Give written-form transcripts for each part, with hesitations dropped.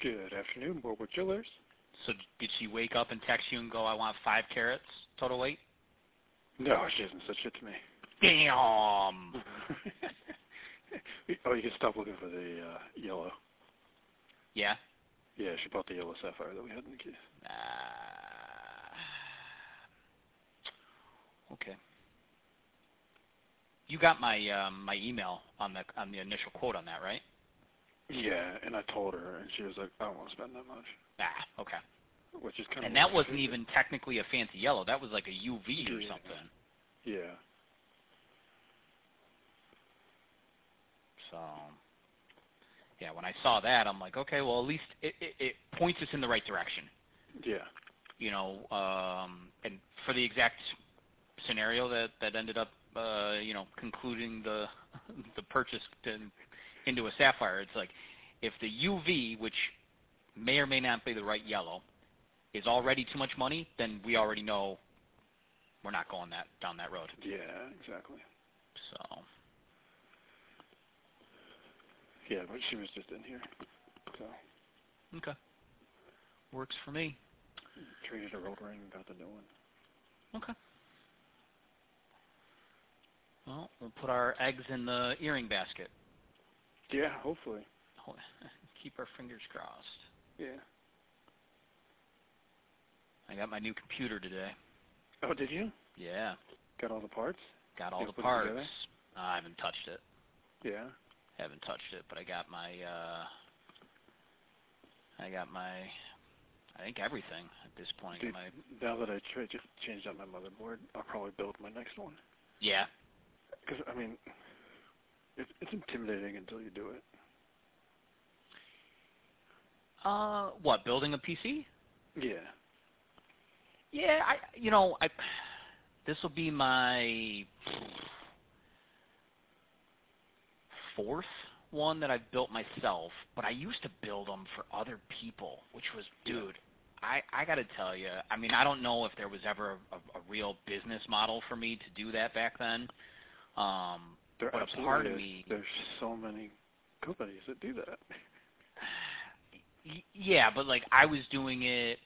Good afternoon, Warwick Jewelers. So did she wake up and text you and go, I want 5 carats total weight? No, she hasn't said shit to me. Damn! Oh, you can stop looking for the yellow. Yeah? Yeah, she bought the yellow sapphire that we had in the case. Okay. You got my my email on the initial quote on that, right? Yeah, and I told her, and she was like, I don't want to spend that much. Okay. Which is kind of. And that wasn't even technically a fancy yellow. That was like a UV or something. Yeah. So, yeah, when I saw that, I'm like, okay, well, at least it points us in the right direction. Yeah. You know, and for the exact scenario that ended up, concluding the purchase into a sapphire, it's like if the UV, which may or may not be the right yellow, is already too much money, then we already know we're not going down that road. Yeah, exactly. So. Yeah, but she was just in here. So. Okay. Works for me. Traded her old ring and got the new one. Okay. Well, we'll put our eggs in the earring basket. Yeah, hopefully. Keep our fingers crossed. Yeah. I got my new computer today. Oh, did you? Yeah. Got all the parts? Got all the parts. I haven't touched it. Yeah. Haven't touched it, but I got my I think everything at this point. Dude, now that I just changed out my motherboard, I'll probably build my next one. Yeah. Because, I mean, it's intimidating until you do it. What, building a PC? Yeah. Yeah, this will be my 4th one that I've built myself, but I used to build them for other people, which was, dude, I got to tell you, I mean, I don't know if there was ever a real business model for me to do that back then. There but a part of me, there's so many companies that do that. Yeah, but like I was doing it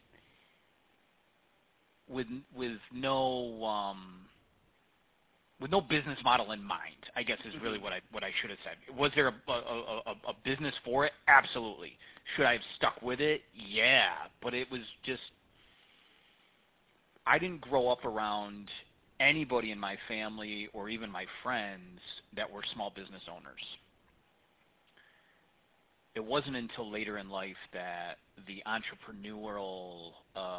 with no business model in mind, I guess is really what I should have said. Was there a business for it? Absolutely. Should I have stuck with it? Yeah, but it was just I didn't grow up around anybody in my family or even my friends that were small business owners. It wasn't until later in life that the entrepreneurial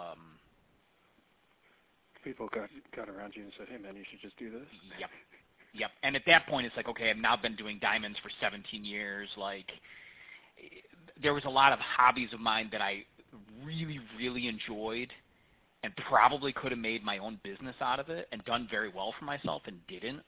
people got around you and said, hey, man, you should just do this? Yep. And at that point, it's like, okay, I've now been doing diamonds for 17 years. Like, there was a lot of hobbies of mine that I really, really enjoyed and probably could have made my own business out of it and done very well for myself and didn't.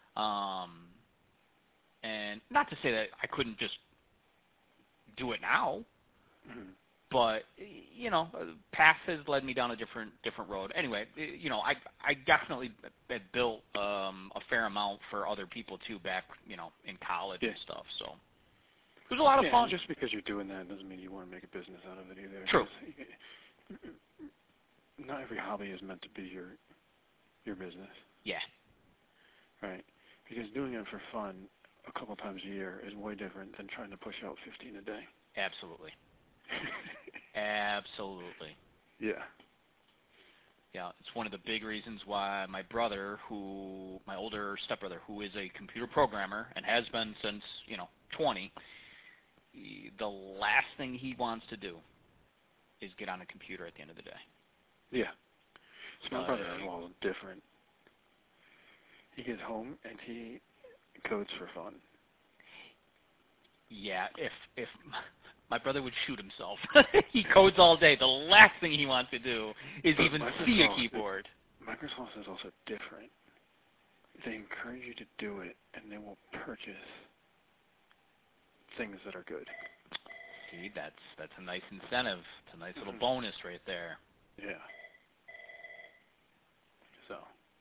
And not to say that I couldn't just do it now. Mm-hmm. But, path has led me down a different road. Anyway, I definitely had built a fair amount for other people, too, back, in college and stuff. So it was a lot of fun. Just because you're doing that doesn't mean you want to make a business out of it either. True. Not every hobby is meant to be your business. Yeah. Right. Because doing it for fun a couple times a year is way different than trying to push out 15 a day. Absolutely. Absolutely. Yeah. Yeah, it's one of the big reasons why my older stepbrother, who is a computer programmer and has been since, 20, the last thing he wants to do is get on a computer at the end of the day. Yeah. So my brother is a little different. He gets home and he codes for fun. Yeah, if my brother would shoot himself. He codes all day. The last thing he wants to do is even see a keyboard. Microsoft is also different. They encourage you to do it, and they will purchase things that are good. See, that's a nice incentive. It's a nice little bonus right there. Yeah. So.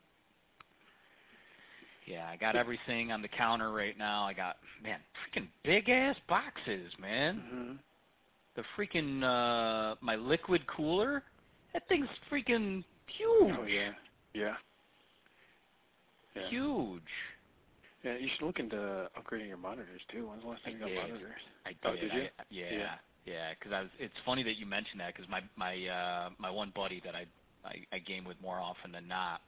Yeah, I got everything on the counter right now. I got, freaking big-ass boxes, man. Mm-hmm. the freaking my liquid cooler, that thing's freaking huge. Oh yeah. Yeah. Huge. Yeah, you should look into upgrading your monitors too. When's the last time you got monitors? I did. Oh, did you? Yeah. Because it's funny that you mentioned that because my one buddy that I game with more often than not,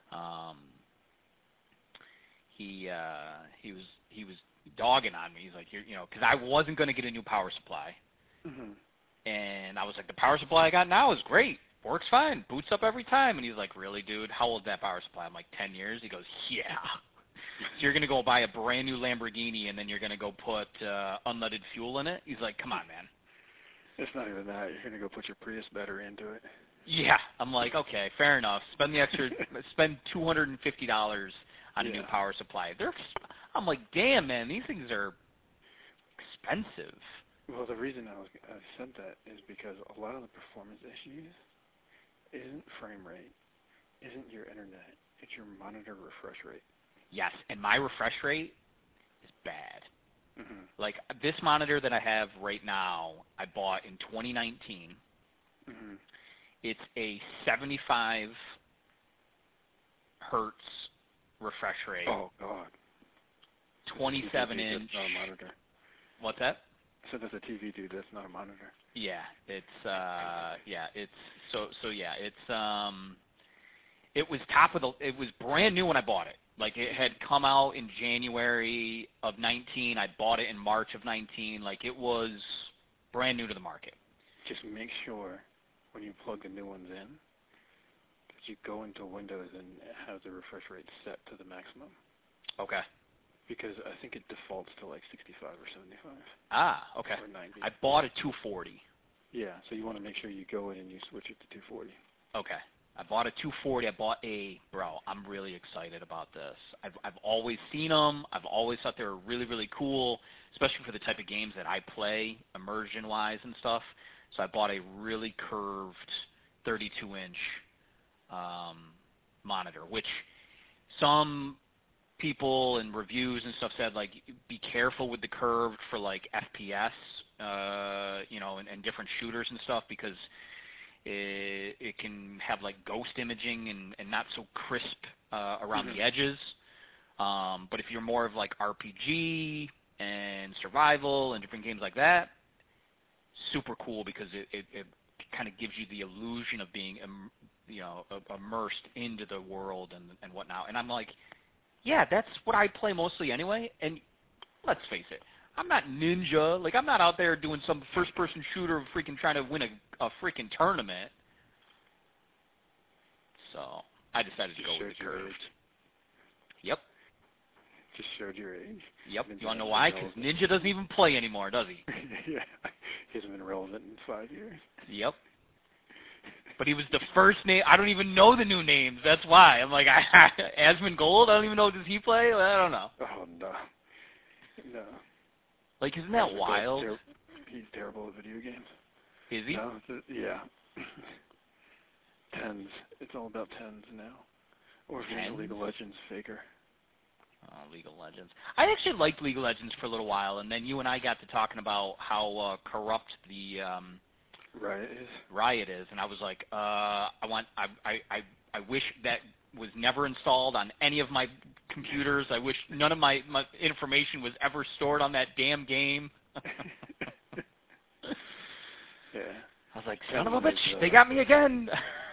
he was dogging on me. He's like, because I wasn't going to get a new power supply, and I was like, the power supply I got now is great. Works fine, boots up every time. And he's like, really, dude? How old is that power supply? I'm like, 10 years. He goes, yeah. So you're going to go buy a brand new Lamborghini and then you're going to go put unleaded fuel in it? He's like, come on, man. It's not even that. You're going to go put your Prius battery into it. Yeah. I'm like, okay, fair enough. Spend $250 on a new power supply. I'm like, damn, man, these things are expensive. Well, the reason I said that is because a lot of the performance issues isn't frame rate, isn't your internet, it's your monitor refresh rate. Yes, and my refresh rate is bad. Mm-hmm. Like, this monitor that I have right now, I bought in 2019. Mm-hmm. It's a 75 hertz refresh rate. Oh, God. 27-inch. That's not a monitor. What's that? So that's a TV, dude. That's not a monitor. Yeah, it's it was brand new when I bought it. Like, it had come out in January of 19. I bought it in March of 19. Like, it was brand new to the market. Just make sure when you plug the new ones in that you go into Windows and have the refresh rate set to the maximum. Okay. Because I think it defaults to like 65 or 75. Ah, okay. Or 90. I bought a 240. Yeah, so you want to make sure you go in and you switch it to 240. Okay. I bought a 240. I'm really excited about this. I've always seen them. I've always thought they were really, really cool, especially for the type of games that I play, immersion-wise and stuff. So I bought a really curved 32-inch monitor, which some people and reviews and stuff said, like, be careful with the curved for, like, FPS, and different shooters and stuff because it can have, like, ghost imaging and not so crisp around the edges. But if you're more of, like, RPG and survival and different games like that, super cool because it kind of gives you the illusion of being, immersed into the world and whatnot. And I'm like, yeah, that's what I play mostly anyway. And let's face it, I'm not Ninja. Like, I'm not out there doing some first-person shooter freaking trying to win a freaking tournament. So I decided to go with the curved. Yep. Just showed your age. Yep. You want to know why? Because Ninja doesn't even play anymore, does he? Yeah. He hasn't been relevant in 5 years. Yep. But he was the first name. I don't even know the new names. That's why. I'm like, Asmongold? I don't even know. Does he play? I don't know. Oh, no. No. Like, isn't that wild? He's terrible at video games. Is he? No, yeah. Tens. It's all about tens now. Or if you're a League of Legends faker. League of Legends. I actually liked League of Legends for a little while, and then you and I got to talking about how corrupt the Riot is, and I was like, I wish that was never installed on any of my computers. I wish none of my information was ever stored on that damn game. Yeah. I was like, son of a bitch, they got me again.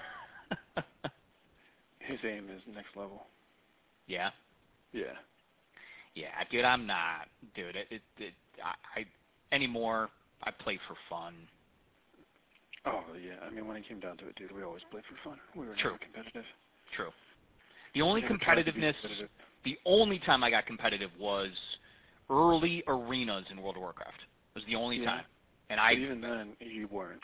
His aim is next level. Yeah. Yeah. Yeah, dude, I'm not. Dude, I anymore, I play for fun. Oh, yeah. I mean, when it came down to it, dude, we always played for fun. We were never competitive. True. The only competitiveness, the only time I got competitive was early arenas in World of Warcraft. It was the only time. And but even then, you weren't.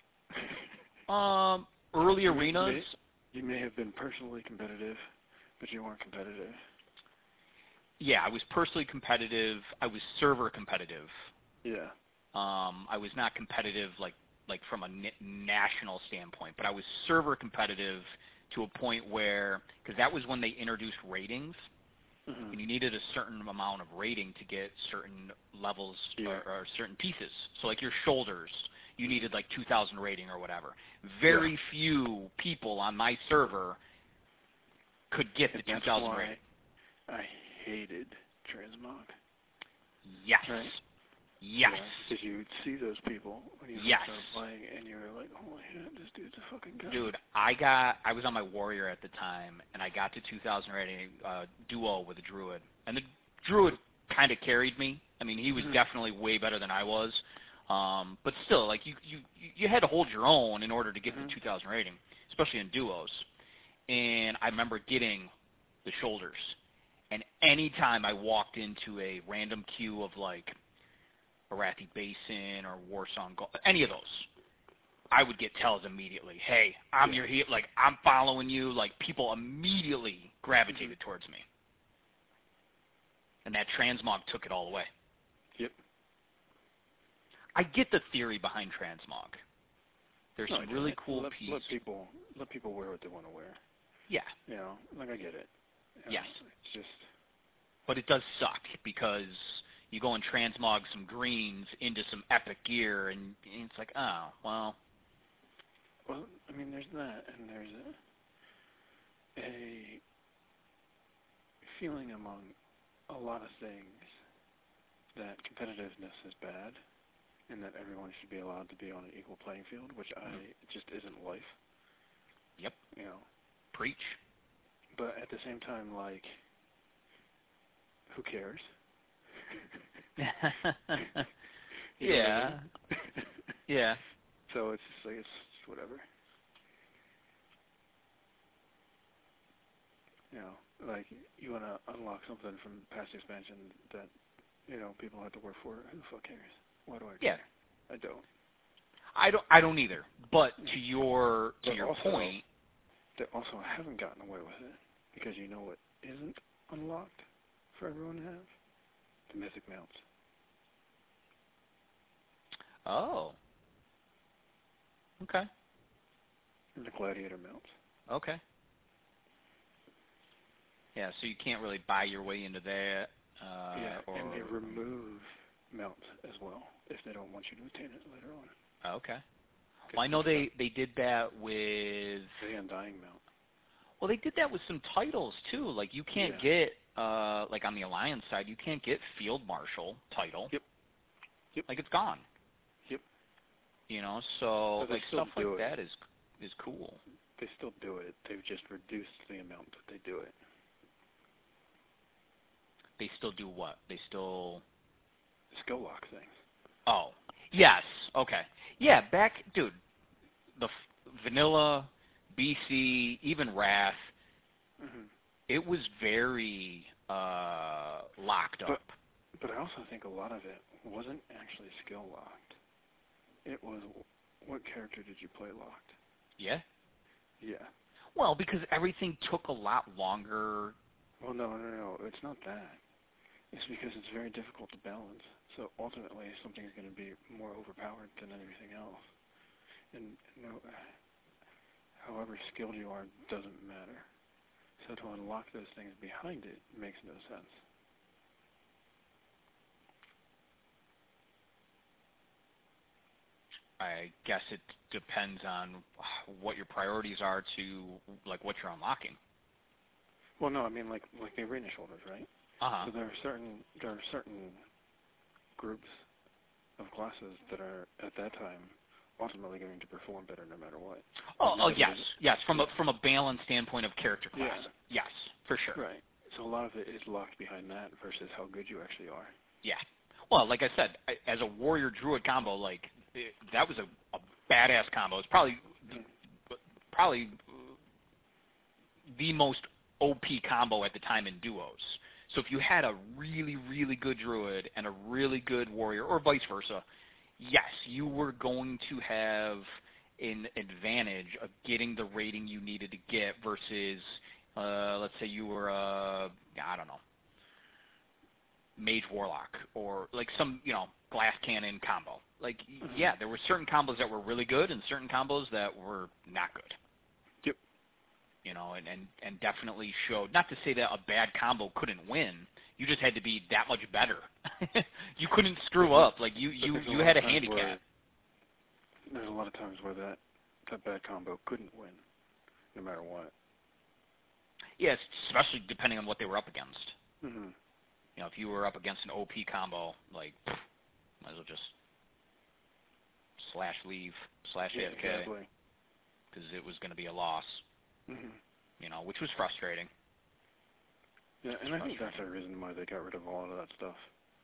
Early arenas. You may have been personally competitive, but you weren't competitive. Yeah, I was personally competitive. I was server competitive. Yeah. I was not competitive like from a national standpoint, but I was server competitive to a point where, because that was when they introduced ratings, Mhm. and you needed a certain amount of rating to get certain levels Yeah. or certain pieces. So like your shoulders, you needed like 2,000 rating or whatever. Very few people on my server could get the And that's 2,000 why rating. I hated Transmog. Yes. Right? Yes. Because you would see those people when you Yes. started playing, and you were like, holy shit, this dude's a fucking god. Dude, I was on my warrior at the time, and I got to 2,000 rating duo with a druid, and the druid kind of carried me. I mean, he was definitely way better than I was, but still, like you had to hold your own in order to get the 2,000 rating, especially in duos. And I remember getting the shoulders, and any time I walked into a random queue of like Arathi Basin or Warsong, any of those, I would get tells immediately. Hey, I'm your heel. Like, I'm following you. Like, people immediately gravitated towards me. And that transmog took it all away. Yep. I get the theory behind transmog. There's some really cool pieces. Let people wear what they want to wear. Yeah. You know, like I get it. Yes. It's just. But it does suck because you go and transmog some greens into some epic gear, and it's like, oh, well. Well, I mean, there's that, and there's a feeling among a lot of things that competitiveness is bad, and that everyone should be allowed to be on an equal playing field, which it just isn't life. Yep. You know. Preach. But at the same time, like, who cares? Yeah. Yeah. So it's just like, it's just whatever. You know, like, you want to unlock something from past expansion that, you know, people have to work for. Who the fuck cares? Why do I care? I don't. I don't either. But to your also, point, they also haven't gotten away with it because you know what isn't unlocked for everyone to have? The mythic mounts. Oh. Okay. And the gladiator mounts. Okay. Yeah, so you can't really buy your way into that. And they remove mounts as well if they don't want you to attain it later on. Okay. Well, I know they did that with the Undying mount. Well, they did that with some titles too. Like you can't get like on the Alliance side, you can't get Field Marshal title. Yep. Like it's gone. Yep. You know, so like stuff like it. that is cool. They still do it. They've just reduced the amount that they do it. They still do what? They still skill lock things. Oh, yes. Okay. Yeah, dude, the vanilla, BC, even Wrath, it was very locked up. But I also think a lot of it wasn't actually skill locked. It was, what character did you play locked? Yeah? Yeah. Well, because everything took a lot longer. Well, no, it's not that. It's because it's very difficult to balance. So ultimately, something is going to be more overpowered than everything else. And however skilled you are doesn't matter. So to unlock those things behind it makes no sense. I guess it depends on what your priorities are to, like, what you're unlocking. Well, no, I mean like the arena shoulders, right? Uh-huh. So there are certain groups of classes that are at that time ultimately going to perform better no matter what. Oh yes. From a balance standpoint of character class, yes, for sure. Right. So a lot of it is locked behind that versus how good you actually are. Yeah. Well, like I said, as a warrior druid combo, like that was a badass combo. It's probably the most OP combo at the time in duos. So if you had a really, really good druid and a really good warrior, or vice versa, yes, you were going to have an advantage of getting the rating you needed to get versus, let's say you were I don't know, mage warlock or like some, glass cannon combo. Like, yeah, there were certain combos that were really good and certain combos that were not good. Yep. and definitely showed, not to say that a bad combo couldn't win, you just had to be that much better. You couldn't screw up. Like, you had a handicap. There's a lot of times where that bad combo couldn't win, no matter what. Yes, especially depending on what they were up against. Mm-hmm. If you were up against an OP combo, like, might as well just slash leave, slash AFK, exactly. because it was going to be a loss, which was frustrating. Yeah, and I think that's the reason why they got rid of all of that stuff.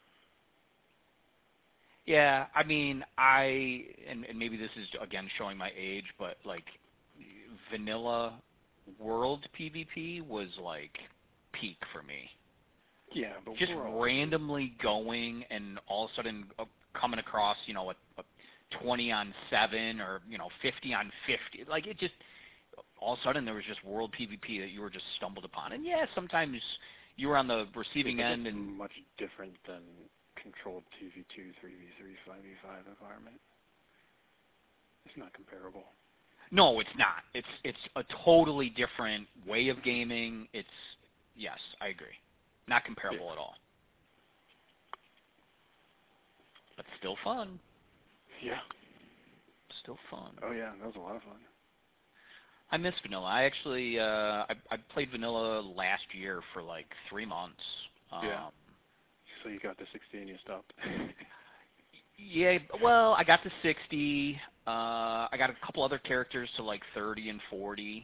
Yeah, I mean, and maybe this is, again, showing my age, but, like, vanilla world PvP was, like, peak for me. Yeah, but just randomly going and all of a sudden coming across, a 20 on 7 or, 50 on 50. Like, it just, all of a sudden there was just world PvP that you were just stumbled upon. And, yeah, sometimes you were on the receiving end. And much different than controlled 2v2, 3v3, 5v5 environment. It's not comparable. No, it's not. It's a totally different way of gaming. Yes, I agree. Not comparable at all. But still fun. Yeah. Still fun. Oh, yeah, that was a lot of fun. I miss vanilla. I actually, I played vanilla last year for like 3 months. Yeah. So you got to 60 and you stopped. Yeah, well, I got to 60. I got a couple other characters to like 30 and 40.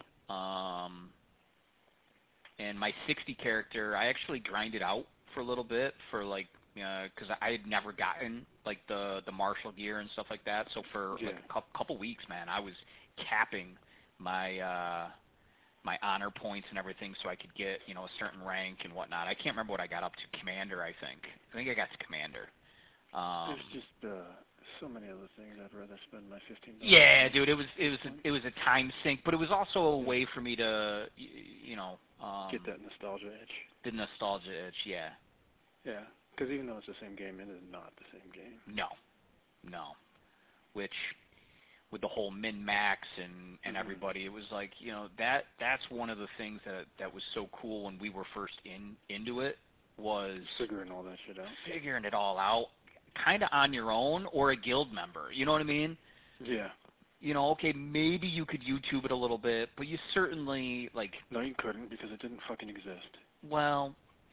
And my 60 character, I actually grinded out for a little bit for like, because I had never gotten like the martial gear and stuff like that. So for like a couple weeks, man, I was capping my my honor points and everything so I could get a certain rank and whatnot. I can't remember what I got up to. Commander, I think I got to Commander. There's just so many other things I'd rather spend my $15. Yeah, dude, it was a time sink, but it was also a way for me to get that nostalgia itch. The nostalgia itch, yeah. Yeah, because even though it's the same game, it is not the same game. No. Which, with the whole min-max and everybody, it was like, that's one of the things that was so cool when we were first into it, was figuring all that shit out. Figuring it all out, kind of on your own or a guild member. You know what I mean? Yeah. Okay, maybe you could YouTube it a little bit, but you certainly, like... No, you couldn't, because it didn't fucking exist. Well...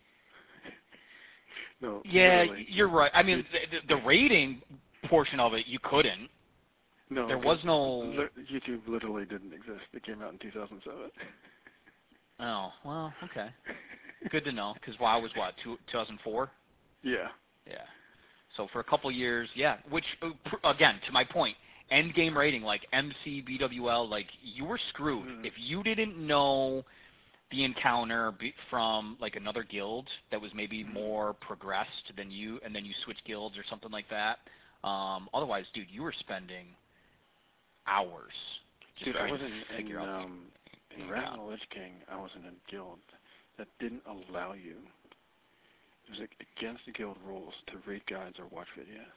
No, yeah, literally. You're right. I mean, the rating portion of it, you couldn't. No. There was no... YouTube literally didn't exist. It came out in 2007. Oh, well, okay. Good to know, because WoW was, 2004? Yeah. Yeah. So for a couple years, yeah, which, again, to my point, end game rating, like MC, BWL, like, you were screwed. If you didn't know the encounter from, like, another guild that was maybe more progressed than you, and then you switch guilds or something like that, otherwise, dude, you were spending hours just dude, I was figure out in Wrath of the Lich King, I was in a guild that didn't allow you. It was against the guild rules to read guides or watch videos.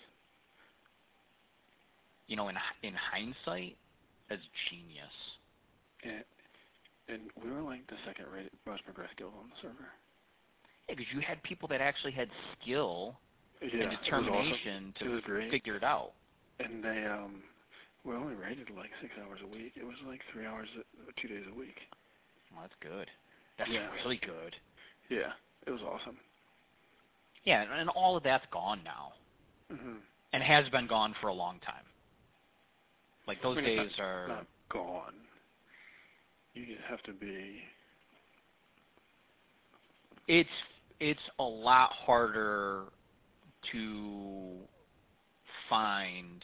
In hindsight, that's genius. And we were like the second-rated most progressed guild on the server. Yeah, because you had people that actually had skill and determination to figure it out. And they we only raided like 6 hours a week. It was like 3 hours, 2 days a week. Well, that's good. That's really good. Yeah, it was awesome. Yeah, and all of that's gone now. And has been gone for a long time. Like, those days are... not gone. You have to be... It's a lot harder to find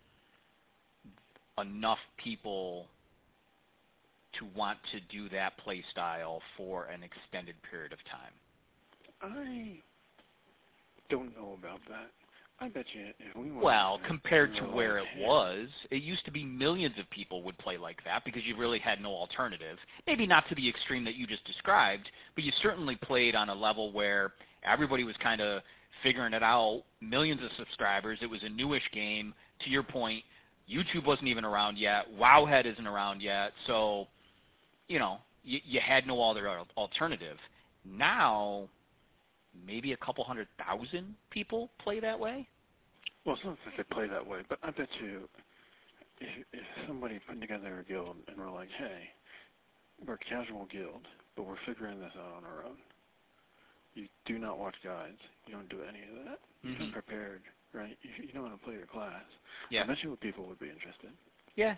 enough people to want to do that play style for an extended period of time. I don't know about that. I bet you if we went... Well, compared to where it was, it used to be millions of people would play like that because you really had no alternative. Maybe not to the extreme that you just described, but you certainly played on a level where everybody was kind of figuring it out, millions of subscribers. It was a newish game. To your point, YouTube wasn't even around yet. Wowhead isn't around yet. So, you had no other alternative. Now, maybe a couple 100,000 people play that way. Well, it's not that they play that way, but I bet you if somebody put together a guild and we're like, hey, we're a casual guild, but we're figuring this out on our own. You do not watch guides. You don't do any of that. You're just prepared, right? You know how to play your class. Yeah. I bet you people would be interested. Yeah.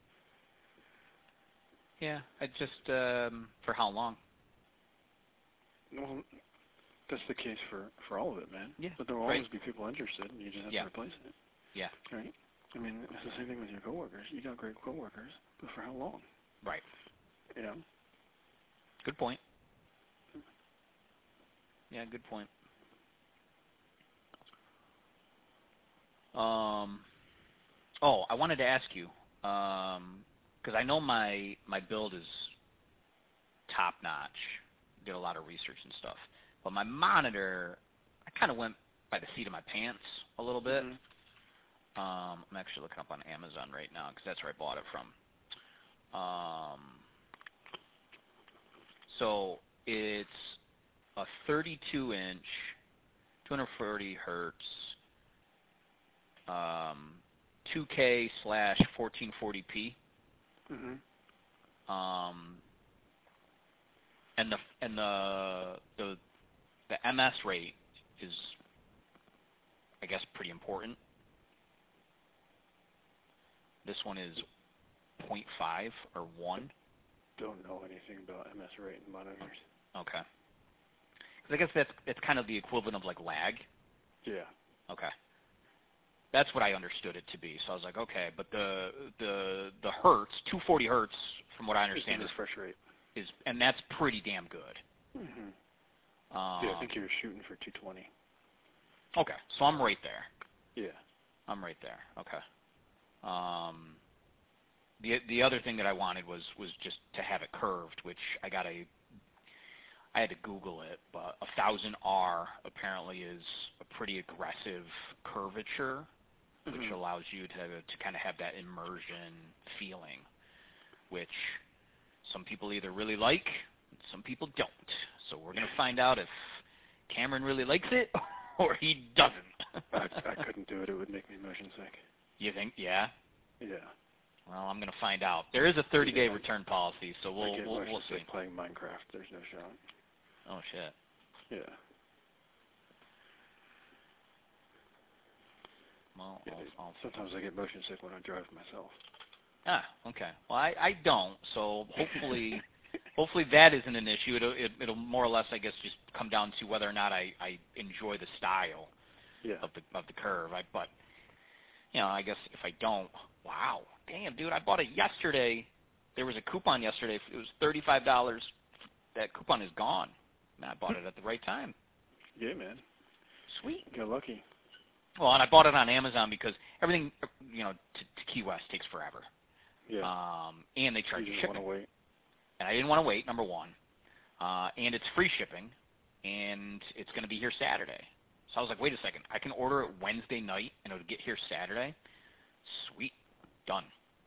Yeah. I just for how long? Well, that's the case for all of it, man. Yeah. But there will always be people interested, and you just have to replace it. Yeah. Right? I mean, it's the same thing with your coworkers. You got great coworkers, but for how long? Right. You know? Good point. Yeah, good point. Oh, I wanted to ask you, because I know my build is top notch. Did a lot of research and stuff, but my monitor, I kind of went by the seat of my pants a little bit. I'm actually looking up on Amazon right now because that's where I bought it from. So it's a 32-inch, 240 hertz, 2K/1440p. And the MS rate is, I guess, pretty important. This one is 0.5 or 1. Don't know anything about MS rate and monitors. Okay. Because I guess it's kind of the equivalent of like lag. Yeah. Okay. That's what I understood it to be. So I was like, okay, but the hertz, 240 hertz, from what I understand, is refresh rate. And that's pretty damn good. Yeah, I think you were shooting for 220. Okay, so I'm right there. Yeah. I'm right there. Okay. The other thing that I wanted was just to have it curved, which I had to Google it, but 1000R apparently is a pretty aggressive curvature, which allows you to kind of have that immersion feeling, which some people either really like, some people don't. So we're going to find out if Cameron really likes it or he doesn't. I couldn't do it. It would make me motion sick. You think? Yeah? Yeah. Well, I'm going to find out. There is a 30-day return policy, so we'll see. Playing Minecraft, there's no shot. Oh, shit. Yeah. Well, sometimes I get motion sick when I drive myself. Ah, okay. Well, I don't, so hopefully that isn't an issue. It'll more or less, I guess, just come down to whether or not I enjoy the style of the curve. But I guess if I don't, wow, damn, dude, I bought it yesterday. There was a coupon yesterday. It was $35. That coupon is gone. Man, I bought it at the right time. Yeah, man. Sweet. You're lucky. Well, and I bought it on Amazon because everything, to Key West takes forever. Yeah. And they charge you shipping. Want to wait. And I didn't want to wait, number one. And it's free shipping, and it's going to be here Saturday. So I was like, wait a second. I can order it Wednesday night, and it'll get here Saturday? Sweet. Done.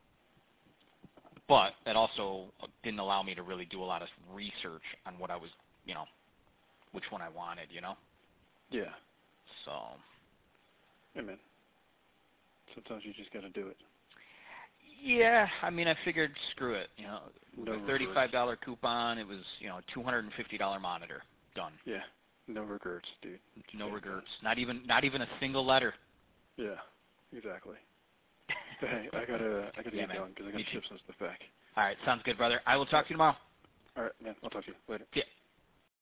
But that also didn't allow me to really do a lot of research on what I was, which one I wanted, Yeah. So. Hey, man. Sometimes you just got to do it. Yeah, I mean, I figured, screw it. No a $35 coupon, it was, a $250 monitor. Done. Yeah. No regrets, dude. No regrets. Not even a single letter. Yeah, exactly. Hey, I gotta get man. going because I gotta ship some stuff back. All right, sounds good, brother. I will talk to you tomorrow. All right, man. I'll talk to you later. Yeah.